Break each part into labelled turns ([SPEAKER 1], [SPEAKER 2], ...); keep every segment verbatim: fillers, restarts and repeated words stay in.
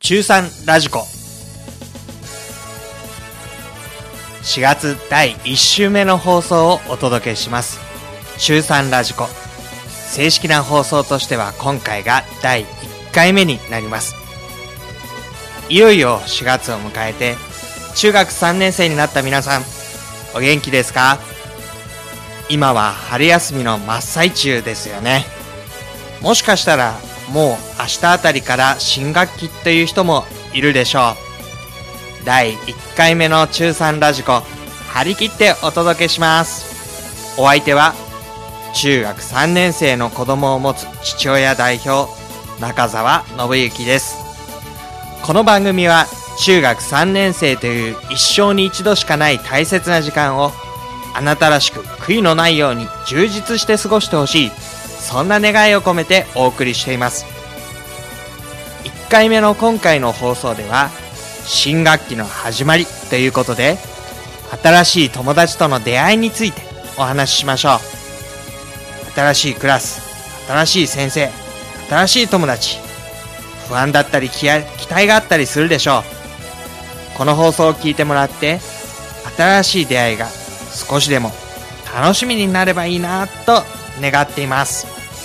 [SPEAKER 1] 中さんラジコしがつだいいっ週目の放送をお届けします。中さんラジコ正式な放送としては今回がだいいっかいめになります。いよいよしがつを迎えて中学さんねん生になった皆さん、お元気ですか？今は春休みの真っ最中ですよね。もしかしたらもう明日あたりから新学期という人もいるでしょう。だいいっかいめの中さんラジコ、張り切ってお届けします。お相手は中学さんねん生の子供を持つ父親代表、中澤信之です。この番組は中学さんねん生という一生に一度しかない大切な時間をあなたらしく悔いのないように充実して過ごしてほしい、そんな願いを込めてお送りしています。いっかいめの今回の放送では新学期の始まりということで、新しい友達との出会いについてお話ししましょう。新しいクラス、新しい先生、新しい友達、不安だったり期待があったりするでしょう。この放送を聞いてもらって新しい出会いが少しでも楽しみになればいいなと願っています。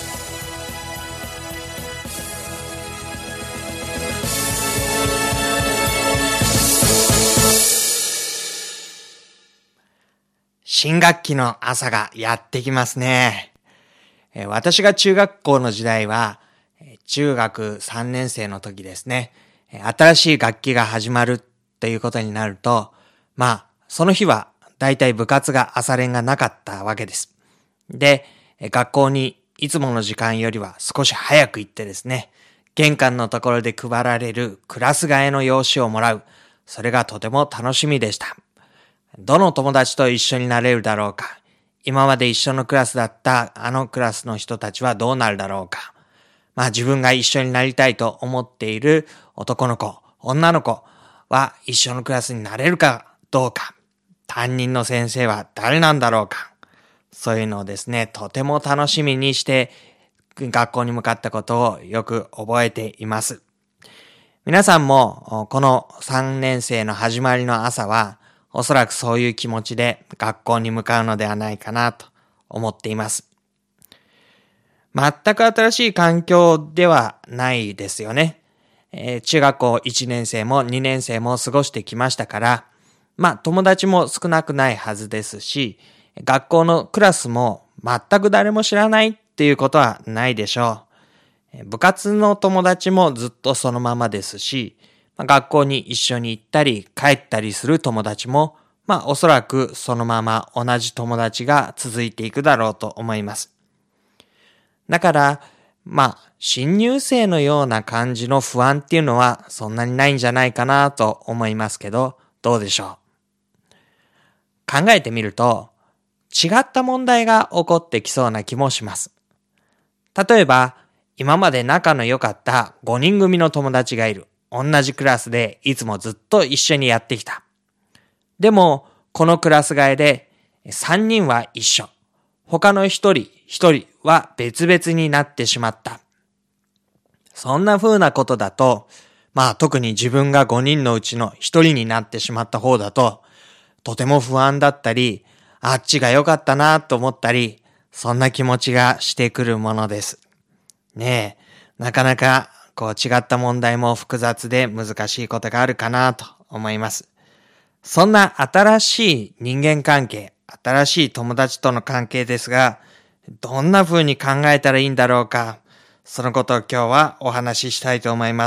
[SPEAKER 1] 新学期の朝がやってきますね。私が中学校の時代は中学さんねん生の時ですね。新しい学期が始まるということになると、まあその日はだいたい部活が朝練がなかったわけです。で、学校にいつもの時間よりは少し早く行ってですね、玄関のところで配られるクラス替えの用紙をもらう。それがとても楽しみでした。どの友達と一緒になれるだろうか。今まで一緒のクラスだったあのクラスの人たちはどうなるだろうか。まあ自分が一緒になりたいと思っている男の子、女の子は一緒のクラスになれるかどうか。担任の先生は誰なんだろうか。そういうのをですね、とても楽しみにして学校に向かったことをよく覚えています。皆さんもこのさんねん生の始まりの朝はおそらくそういう気持ちで学校に向かうのではないかなと思っています。全く新しい環境ではないですよね。えー、中学校いちねん生もにねん生も過ごしてきましたから、まあ友達も少なくないはずですし、学校のクラスも全く誰も知らないっていうことはないでしょう。部活の友達もずっとそのままですし、学校に一緒に行ったり帰ったりする友達も、まあおそらくそのまま同じ友達が続いていくだろうと思います。だから、まあ新入生のような感じの不安っていうのはそんなにないんじゃないかなと思いますけど、どうでしょう。考えてみると、違った問題が起こってきそうな気もします。例えば、今まで仲の良かったごにん組の友達がいる。同じクラスでいつもずっと一緒にやってきた。でも、このクラス替えでさんにんは一緒。他のひとりひとりは別々になってしまった。そんな風なことだと、まあ特に自分がごにんのうちのひとりになってしまった方だと、とても不安だったり、あっちが良かったなと思ったり、そんな気持ちがしてくるものです。ねえ、なかなかこう違った問題も複雑で難しいことがあるかなと思います。そんな新しい人間関係、新しい友達との関係ですが、どんな風に考えたらいいんだろうか。そのことを今日はお話ししたいと思います。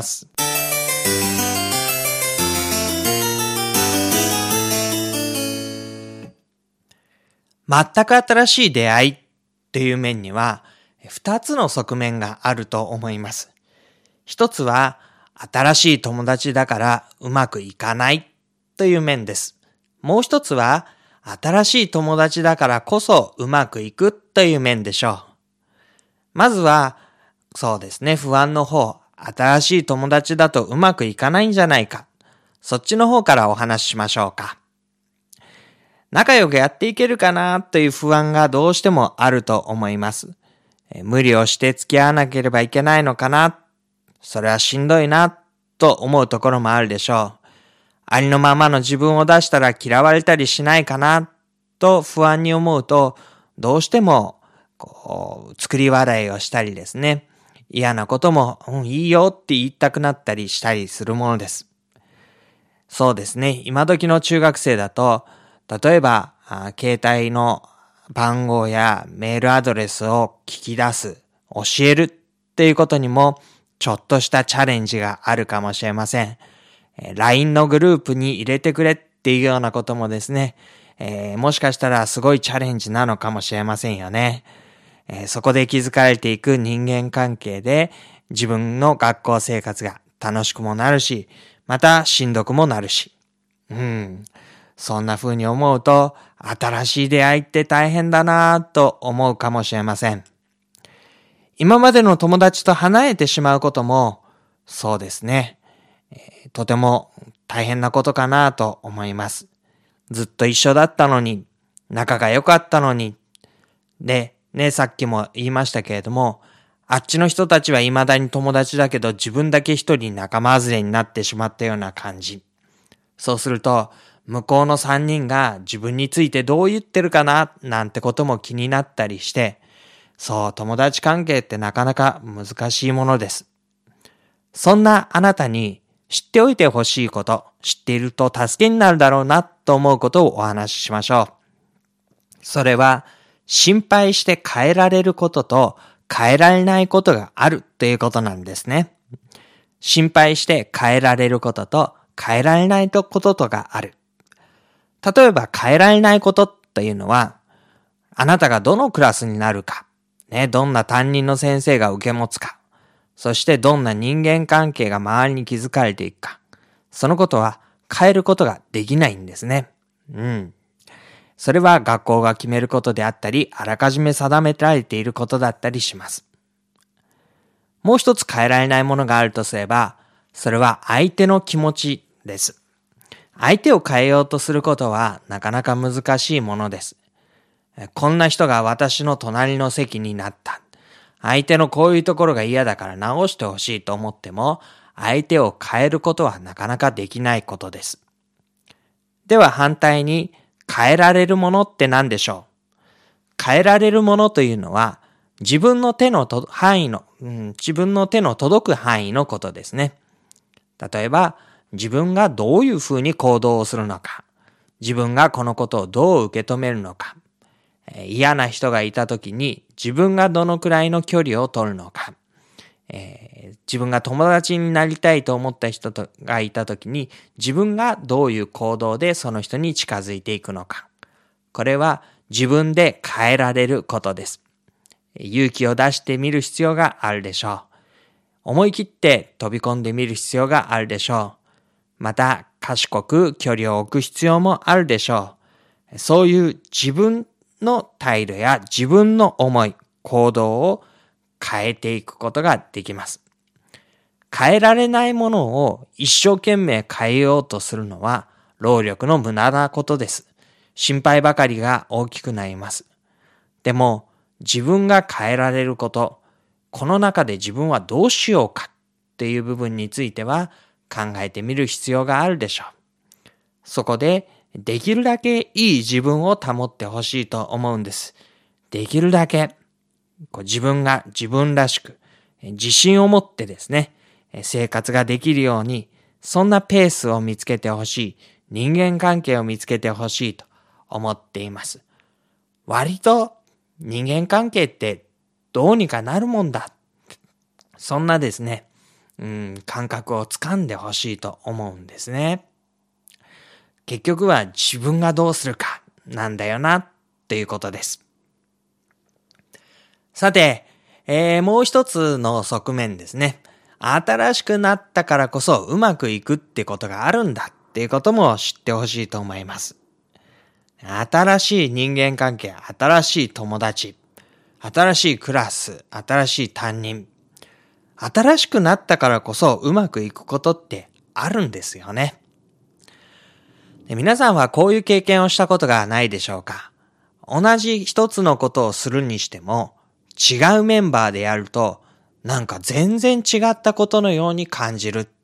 [SPEAKER 1] 全く新しい出会いという面には二つの側面があると思います。一つは新しい友達だからうまくいかないという面です。もう一つは新しい友達だからこそうまくいくという面でしょう。まずはそうですね、不安の方、新しい友達だとうまくいかないんじゃないか。そっちの方からお話ししましょうか。仲良くやっていけるかなという不安がどうしてもあると思います。無理をして付き合わなければいけないのかな。それはしんどいなと思うところもあるでしょう。ありのままの自分を出したら嫌われたりしないかなと不安に思うと、どうしてもこう作り笑いをしたりですね、嫌なことも、うん、いいよって言いたくなったりしたりするものです。そうですね、今時の中学生だと、例えば携帯の番号やメールアドレスを聞き出す、教えるっていうことにもちょっとしたチャレンジがあるかもしれません。ライン のグループに入れてくれっていうようなこともですね、えー、もしかしたらすごいチャレンジなのかもしれませんよね。えー、そこで築かれていく人間関係で自分の学校生活が楽しくもなるし、またしんどくもなるし。うん。そんな風に思うと、新しい出会いって大変だなぁと思うかもしれません。今までの友達と離れてしまうことも、そうですね。えー、とても大変なことかなと思います。ずっと一緒だったのに、仲が良かったのに。で、ね、さっきも言いましたけれども、あっちの人たちは未だに友達だけど自分だけ一人仲間外れになってしまったような感じ。そうすると、向こうの三人が自分についてどう言ってるかななんてことも気になったりして、そう、友達関係ってなかなか難しいものです。そんなあなたに知っておいてほしいこと、知っていると助けになるだろうなと思うことをお話ししましょう。それは、心配して変えられることと変えられないことがあるということなんですね。心配して変えられることと変えられないこととがある。例えば変えられないことというのは、あなたがどのクラスになるか、ね、どんな担任の先生が受け持つか、そしてどんな人間関係が周りに築かれていくか、そのことは変えることができないんですね。うん。それは学校が決めることであったり、あらかじめ定められていることだったりします。もう一つ変えられないものがあるとすれば、それは相手の気持ちです。相手を変えようとすることはなかなか難しいものです。こんな人が私の隣の席になった。相手のこういうところが嫌だから直してほしいと思っても、相手を変えることはなかなかできないことです。では反対に、変えられるものって何でしょう？変えられるものというのは、自分の手のと範囲の、うん、自分の手の届く範囲のことですね。例えば、自分がどういうふうに行動をするのか、自分がこのことをどう受け止めるのか、えー、嫌な人がいたときに自分がどのくらいの距離を取るのか、えー、自分が友達になりたいと思った人とがいたときに自分がどういう行動でその人に近づいていくのか。これは自分で変えられることです。勇気を出してみる必要があるでしょう。思い切って飛び込んでみる必要があるでしょう。また賢く距離を置く必要もあるでしょう。そういう自分の態度や自分の思い、行動を変えていくことができます。変えられないものを一生懸命変えようとするのは労力の無駄なことです。心配ばかりが大きくなります。でも自分が変えられること、この中で自分はどうしようかっていう部分については考えてみる必要があるでしょう。そこでできるだけいい自分を保ってほしいと思うんです。できるだけこう自分が自分らしく自信を持ってですね、生活ができるように、そんなペースを見つけてほしい、人間関係を見つけてほしいと思っています。割と人間関係ってどうにかなるもんだ。そんなですね、うん、感覚をつかんでほしいと思うんですね。結局は自分がどうするかなんだよなっていうことです。さて、えー、もう一つの側面ですね。新しくなったからこそうまくいくってことがあるんだっていうことも知ってほしいと思います。新しい人間関係、新しい友達、新しいクラス、新しい担任。新しくなったからこそうまくいくことってあるんですよね。で、皆さんはこういう経験をしたことがないでしょうか？同じ一つのことをするにしても、違うメンバーでやると、なんか全然違ったことのように感じるっ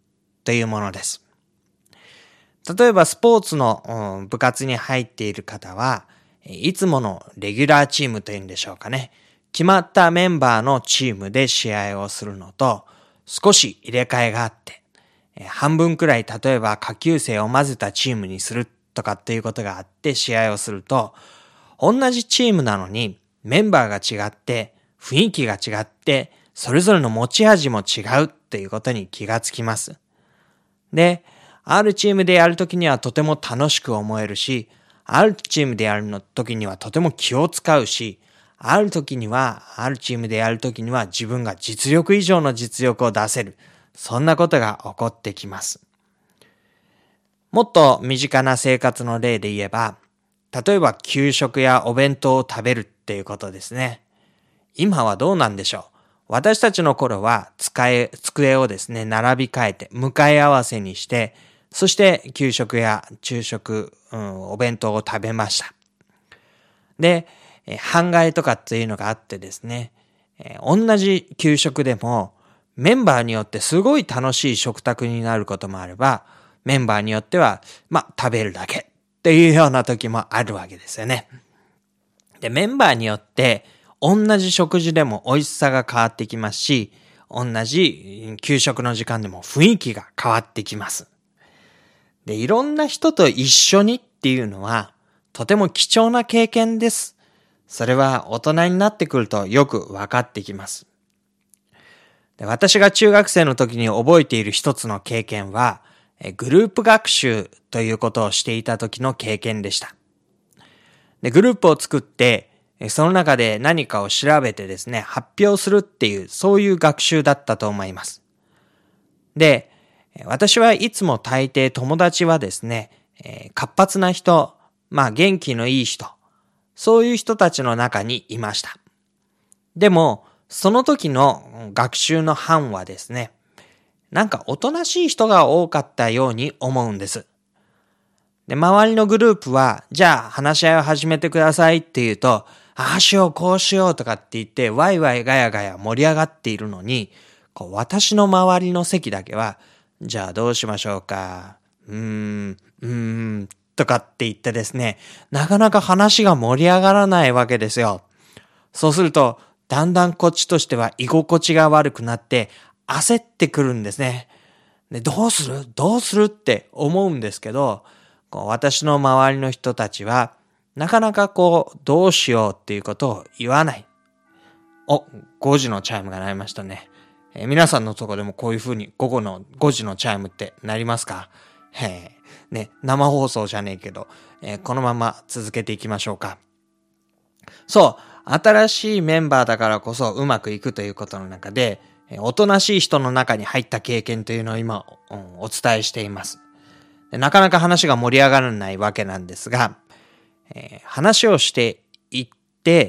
[SPEAKER 1] というものです。例えばスポーツの、うん、部活に入っている方は、いつものレギュラーチームというんでしょうかね。決まったメンバーのチームで試合をするのと、少し入れ替えがあって、半分くらい例えば下級生を混ぜたチームにするとかっていうことがあって試合をすると、同じチームなのにメンバーが違って、雰囲気が違って、それぞれの持ち味も違うっていうことに気がつきます。で、あるチームでやるときにはとても楽しく思えるし、あるチームでやるのときにはとても気を使うし、あるときには、あるチームでやるときには自分が実力以上の実力を出せる。そんなことが起こってきます。もっと身近な生活の例で言えば、例えば給食やお弁当を食べるっていうことですね。今はどうなんでしょう。私たちの頃は使え、机をですね、並び替えて、向かい合わせにして、そして給食や昼食、うん、お弁当を食べました。で、半替えとかっていうのがあってですね、えー、同じ給食でもメンバーによってすごい楽しい食卓になることもあれば、メンバーによっては、まあ、食べるだけっていうような時もあるわけですよね。で、メンバーによって同じ食事でも美味しさが変わってきますし、同じ給食の時間でも雰囲気が変わってきます。で、いろんな人と一緒にっていうのは、とても貴重な経験です。それは大人になってくるとよく分かってきます。で、私が中学生の時に覚えている一つの経験は、グループ学習ということをしていた時の経験でした。で、グループを作って、その中で何かを調べてですね、発表するっていう、そういう学習だったと思います。で、私はいつも大抵友達はですね、活発な人、まあ元気のいい人、そういう人たちの中にいました。でも、その時の学習の班はですね、なんかおとなしい人が多かったように思うんです。で、周りのグループは、じゃあ話し合いを始めてくださいって言うと、ああしよう、こうしようとかって言って、ワイワイガヤガヤ盛り上がっているのに、こう私の周りの席だけは、じゃあどうしましょうか、うーん、うーん、とかって言ってですね、なかなか話が盛り上がらないわけですよ。そうすると、だんだんこっちとしては居心地が悪くなって、焦ってくるんですね。で、どうするどうするって思うんですけど、こう私の周りの人たちは、なかなかこう、どうしようっていうことを言わない。お、ごじのチャイムが鳴りましたね。えー、皆さんのとこでもこういう風に午後のごじのチャイムって鳴りますか？へえ、ね、生放送じゃねえけど、えー、このまま続けていきましょうか。そう、新しいメンバーだからこそうまくいくということの中で、おとなしい人の中に入った経験というのを今、うん、お伝えしています。で。なかなか話が盛り上がらないわけなんですが、えー、話をしていって、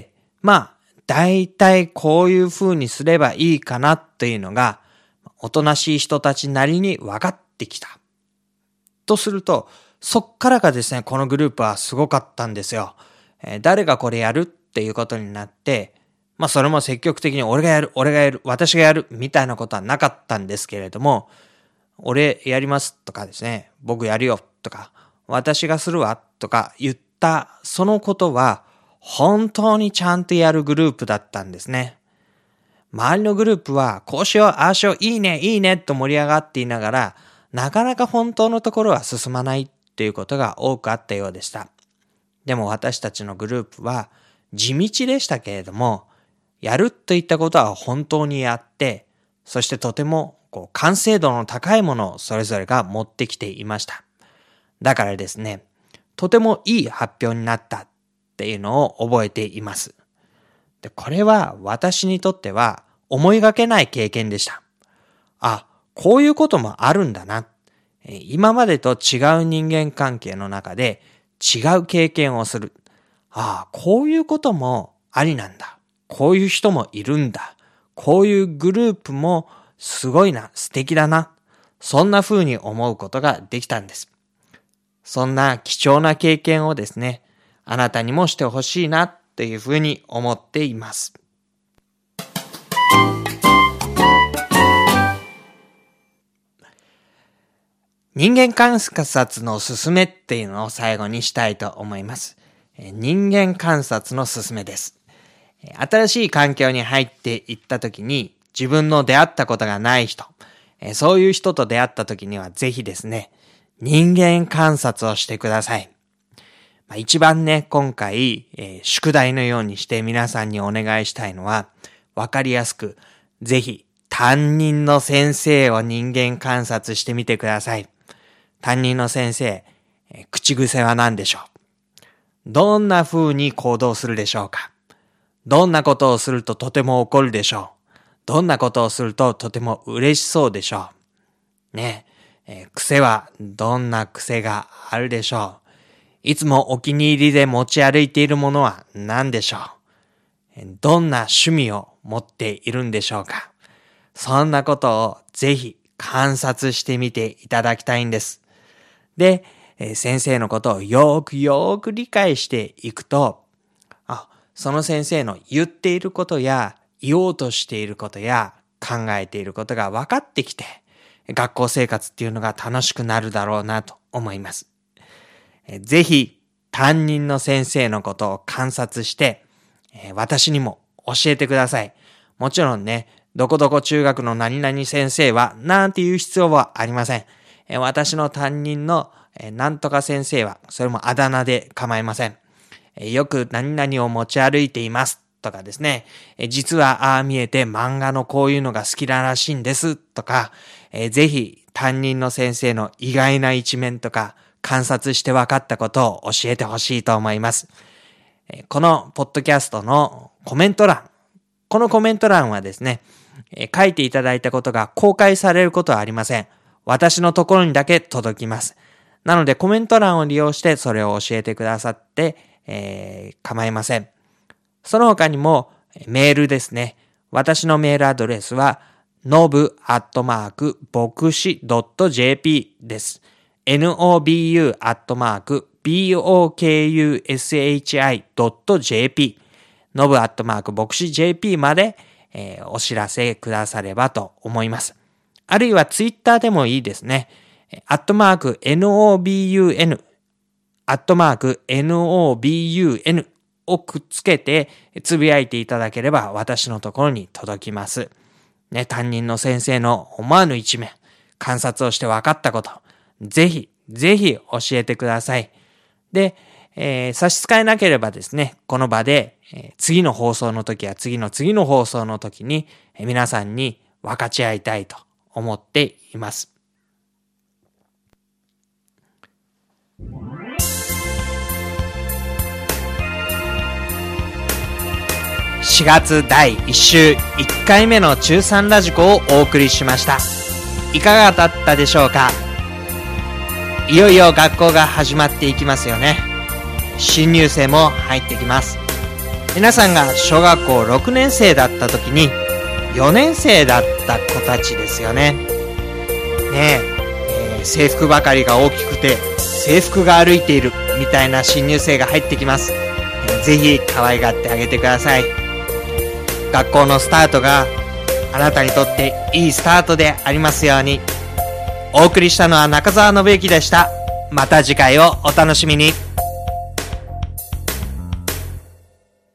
[SPEAKER 1] まあ、だいたいこういう風にすればいいかなというのが、おとなしい人たちなりに分かってきた。とすると、そっからがですね、このグループはすごかったんですよ。えー、誰がこれやるっていうことになって、まあそれも積極的に俺がやる、俺がやる、私がやるみたいなことはなかったんですけれども、俺やりますとかですね、僕やるよとか、私がするわとか言ったそのことは本当にちゃんとやるグループだったんですね。周りのグループはこうしよう、ああしよう、いいね、いいねと盛り上がっていながら、なかなか本当のところは進まないっていうことが多くあったようでした。でも私たちのグループは地道でしたけれども、やるといったことは本当にやって、そしてとてもこう完成度の高いものをそれぞれが持ってきていました。だからですね、とてもいい発表になったっていうのを覚えています。で、これは私にとっては思いがけない経験でした。あ、こういうこともあるんだな。今までと違う人間関係の中で違う経験をする。ああ、こういうこともありなんだ。こういう人もいるんだ。こういうグループもすごいな、素敵だな。そんな風に思うことができたんです。そんな貴重な経験をですね、あなたにもしてほしいなっていう風に思っています。 人間観察のすすめっていうのを最後にしたいと思います。人間観察のすすめです。新しい環境に入っていった時に自分の出会ったことがない人、そういう人と出会った時にはぜひですね、人間観察をしてください。まあ、一番ね、今回、えー、宿題のようにして皆さんにお願いしたいのは、わかりやすく、ぜひ担任の先生を人間観察してみてください。担任の先生、えー、口癖は何でしょう？どんな風に行動するでしょうか？どんなことをするととても怒るでしょう？どんなことをするととても嬉しそうでしょう？ねえ、えー、癖はどんな癖があるでしょう？いつもお気に入りで持ち歩いているものは何でしょう？どんな趣味を持っているんでしょうか？そんなことをぜひ観察してみていただきたいんです。で、先生のことをよーくよーく理解していくと、あ、その先生の言っていることや言おうとしていることや考えていることが分かってきて、学校生活っていうのが楽しくなるだろうなと思います。ぜひ担任の先生のことを観察して、私にも教えてください。もちろんね、どこどこ中学の何々先生はなんていう必要はありません。私の担任のなんとか先生は、それもあだ名で構いません。よく何々を持ち歩いていますとかですね。実はああ見えて漫画のこういうのが好きらしいんですとか、ぜひ担任の先生の意外な一面とか、観察して分かったことを教えてほしいと思います。このポッドキャストのコメント欄、このコメント欄はですね、書いていただいたことが公開されることはありません。私のところにだけ届きます。なのでコメント欄を利用してそれを教えてくださって、えー、構いません。その他にもメールですね。私のメールアドレスは ノブ アットマーク ボクシ ドット ジェーピー です。ノブ アットマーク ボクシ ドット ジェーピー ノブ アットマーク ボクシ ジェーピー まで、えー、お知らせくださればと思います。あるいはツイッターでもいいですね。アットマーク ノブ アットマーク ノブ をくっつけてつぶやいていただければ私のところに届きます。ね、担任の先生の思わぬ一面、観察をして分かったこと、ぜひ、ぜひ教えてください。で、えー、差し支えなければですね、この場で、えー、次の放送の時や次の次の放送の時に、えー、皆さんに分かち合いたいと思っています。しがつだいいっ週いっかいめの中さんラジコをお送りしました。いかがだったでしょうか？いよいよ学校が始まっていきますよね。新入生も入ってきます。皆さんが小学校ろくねん生だった時によねん生だった子たちですよね。ねえ、えー、制服ばかりが大きくて制服が歩いているみたいな新入生が入ってきます。えー、ぜひ可愛がってあげてください。学校のスタートがあなたにとっていいスタートでありますように。お送りしたのは中澤信之でした。また次回をお楽しみに。